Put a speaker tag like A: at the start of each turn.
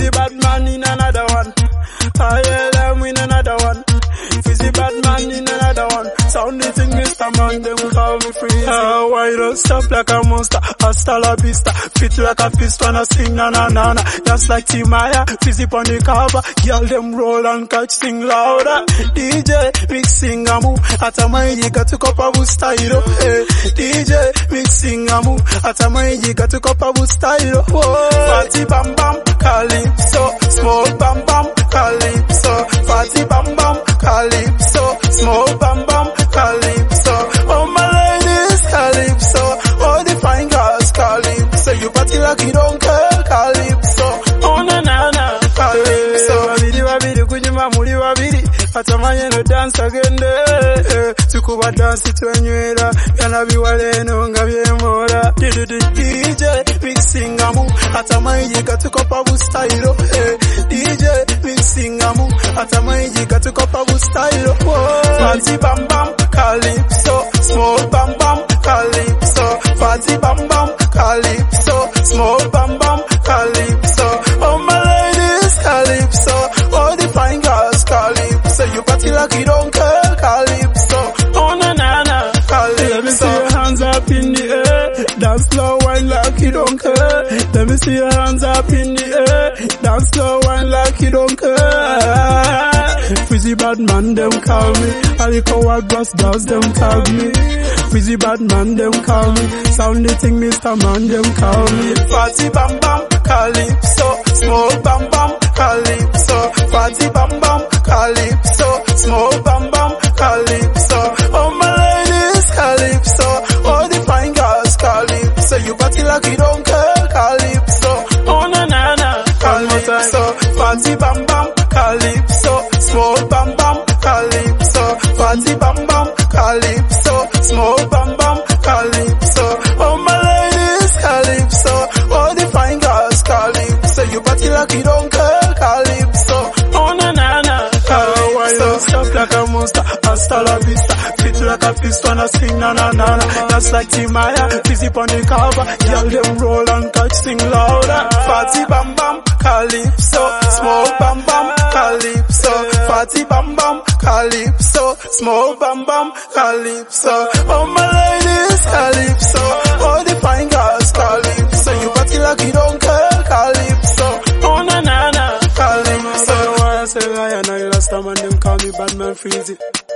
A: Fizzy bad man in another one. I hear them in another one. Fizzy bad man in another one. Sound the thing, Mr. Man, them call me Freezy. Why don't stop like a monster? Hasta la vista. Fit like a fist when I sing na na na na. Just like Timaya, Fizzy on the cover. Girl them roll and catch sing louder. DJ mixing a move. Atamayi got to copa style. Hey. DJ mixing a move. Atamayi got to copa style. Party bam bam calypso. Smoke bam bam calypso. Party bam bam calypso. Smoke bam bam calypso. Oh my ladies calypso. Oh the fine girls calypso. You party like you don't care calypso. Oh na na na calypso. Wabidi wabidi kunyuma muri wabidi. Atamanye no dance again de. Tukuba dance twenywera. Yana biwale no nga byemora. DJ mixing a move. Atamayi got to copa style. DJ mixing a move. Atamayi got to copa style. Party bam bam calypso. Smoke bam bam calypso. Party bam bam calypso. Smoke bam bam calypso. Oh my ladies calypso. Oh the fine girls calypso. You party like you don't care calypso. Oh na na na calypso. Let me see your hands up in the air. Dance slow wine like you don't care. Let me see your hands up in the air. Dance slow wine like you don't care. Fizzy bad man them call me. Aliko wild brass girls them call me. Fizzy bad man them call me. Sound the thing Mr. Man them call me. Party bam bam calypso. Smoke bam bam calypso. Party bam bam calypso. Smoke bam bam calypso. Oh my ladies calypso. Oh the fine girls calypso. You party like you don't care calypso. Oh na na na calypso. Party bam bam calypso. Smoke bam bam calypso. Party bam bam calypso. Smoke bam bam calypso. Oh my ladies calypso. Oh the fine girls calypso. You party like you don't care calypso. Oh na na na calypso. Stop like a monster. Hasta la vista. Fit like a fist when I sing na na na na. That's like Timaya. Fizzy on the cover. Girl them roll and catch sing louder. Party bam bam calypso. Smoke bam bam calypso. Party bam bam calypso. Smoke bam bam calypso. Oh my ladies calypso. Oh the fine girls calypso. You party like you don't care calypso. Oh na na na calypso. Why I say I and I last time and them call me Badman Freezy.